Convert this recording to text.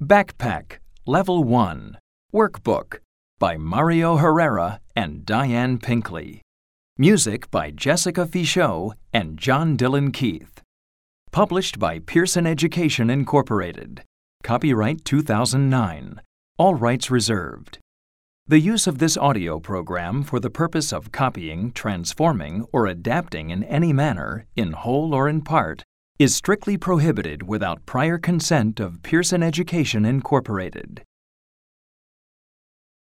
Backpack, Level 1, Workbook by Mario Herrera and Diane Pinkley. Music by Jessica Fichot and John Dylan Keith. Published by Pearson Education Incorporated. Copyright 2009. All rights reserved. The use of this audio program for the purpose of copying, transforming, or adapting in any manner, in whole or in part, is strictly prohibited without prior consent of Pearson Education Incorporated.